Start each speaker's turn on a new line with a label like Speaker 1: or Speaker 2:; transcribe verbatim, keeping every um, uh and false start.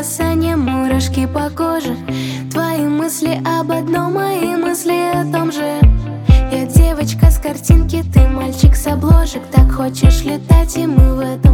Speaker 1: касания, мурашки по коже. Твои мысли об одном, мои мысли о том же. Я девочка с картинки, ты мальчик с обложек. Так хочешь летать, и мы в этом